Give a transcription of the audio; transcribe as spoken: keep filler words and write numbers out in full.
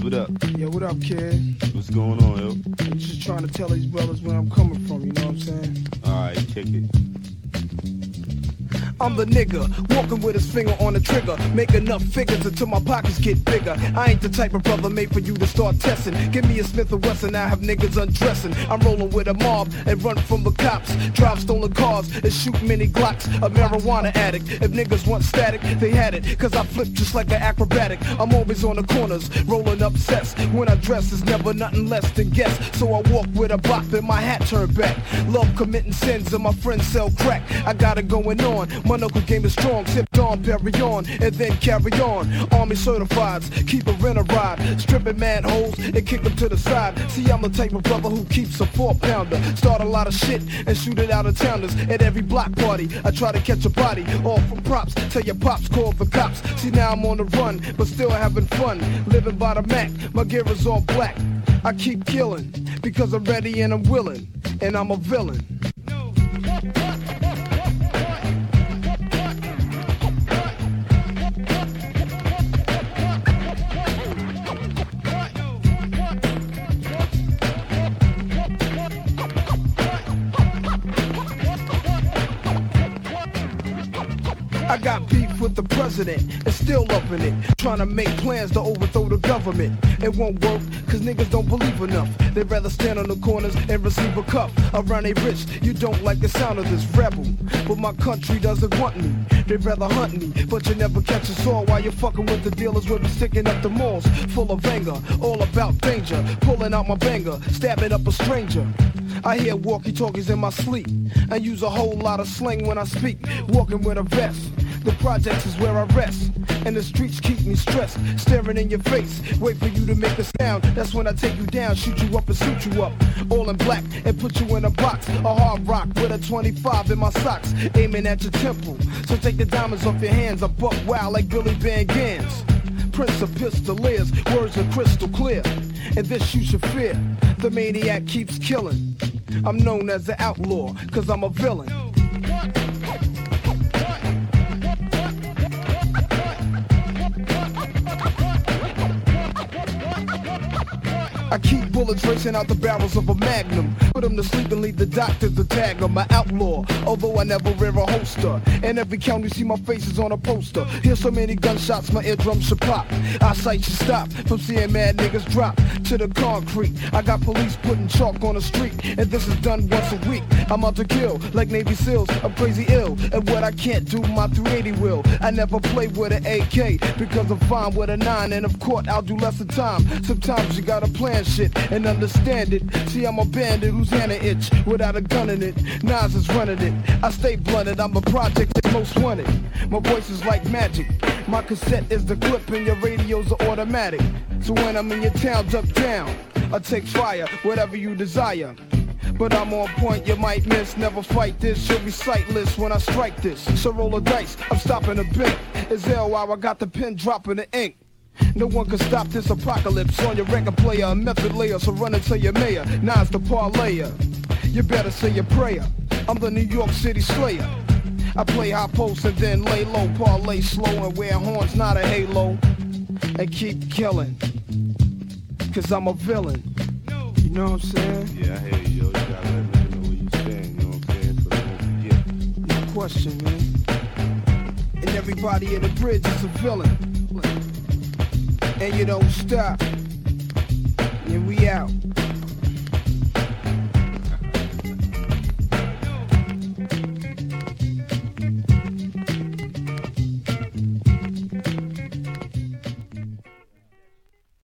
what up? Yo, what up, kid? What's going on, yo? I'm just trying to tell these brothers where I'm coming from, you know what I'm saying? Alright, kick it. I'm the nigga, walking with his finger on the trigger. Make enough figures until my pockets get bigger. I ain't the type of brother made for you to start testing. Give me a Smith and Wesson, I have niggas undressing. I'm rolling with a mob and run from the cops. Drive stolen cars and shoot many Glocks. A marijuana addict, if niggas want static, they had it. Cause I flip just like an acrobatic. I'm always on the corners, rolling up sets. When I dress, it's never nothing less than guess. So I walk with a bop and my hat turned back. Love committing sins and my friends sell crack. I got it going on. My knuckle game is strong, sipped on, carry on, and then carry on. Army certifieds, keep a rent a ride, stripping mad hoes and kick them to the side. See, I'm the type of brother who keeps a four pounder. Start a lot of shit and shoot it out of towners. At every block party, I try to catch a body. All from props, tell your pops, call the cops. See, now I'm on the run, but still having fun. Living by the Mac, my gear is all black. I keep killing, because I'm ready and I'm willing, and I'm a villain. I got beef with the president and still loving it. Trying to make plans to overthrow the government. It won't work, cause niggas don't believe enough. They'd rather stand on the corners and receive a cuff. Around they rich, you don't like the sound of this rebel. But my country doesn't want me. They'd rather hunt me, but you never catch a saw while you're fucking with the dealers with me sticking up the malls. Full of anger, all about danger. Pulling out my banger, stabbing up a stranger. I hear walkie-talkies in my sleep. I use a whole lot of slang when I speak. Walking with a vest. The projects is where I rest. And the streets keep me stressed. Staring in your face. Wait for you to make a sound. That's when I take you down. Shoot you up and suit you up. All in black and put you in a box. A hard rock with a twenty-five in my socks. Aiming at your temple. So take the diamonds off your hands. I buck wild like Billy Van Gans. Prince of Pistoliers. Words are crystal clear. And this you should fear. The maniac keeps killing. I'm known as an outlaw, cause I'm a villain. I keep bullets racing out the barrels of a magnum. Put them to sleep and leave the doctors to tag them. My outlaw, although I never wear a holster. In every county see my face is on a poster. Hear so many gunshots my eardrums should pop. I sight should stop from seeing mad niggas drop to the concrete. I got police putting chalk on the street, and this is done once a week. I'm out to kill like Navy SEALs. I'm crazy ill, and what I can't do my three eighty will. I never play with an A K because I'm fine with a nine, and of course I'll do less of time. Sometimes you gotta plan shit and understand it. See, I'm a bandit who's had an itch without a gun in it. Nas is running it. I stay blunted. I'm a project that most wanted. My voice is like magic. My cassette is the clip and your radios are automatic. So when I'm in your town, duck down. I take fire, whatever you desire. But I'm on point, you might miss. Never fight this, you'll be sightless when I strike this. So roll the dice, I'm stopping the bank. It's L while I got the pen dropping the ink. No one can stop this apocalypse on your record player, a method layer, so run and tell your mayor. Nas the parlayer, you better say your prayer. I'm the New York City Slayer. I play high post and then lay low, parlay slow and wear horns, not a halo. And keep killing, cause I'm a villain. You know what I'm saying? Yeah, I hear you, yo. You gotta let niggas know what you saying, you know what I'm saying? So they won't forget. No question, man. And everybody in the bridge is a villain. And you don't stop. And we out.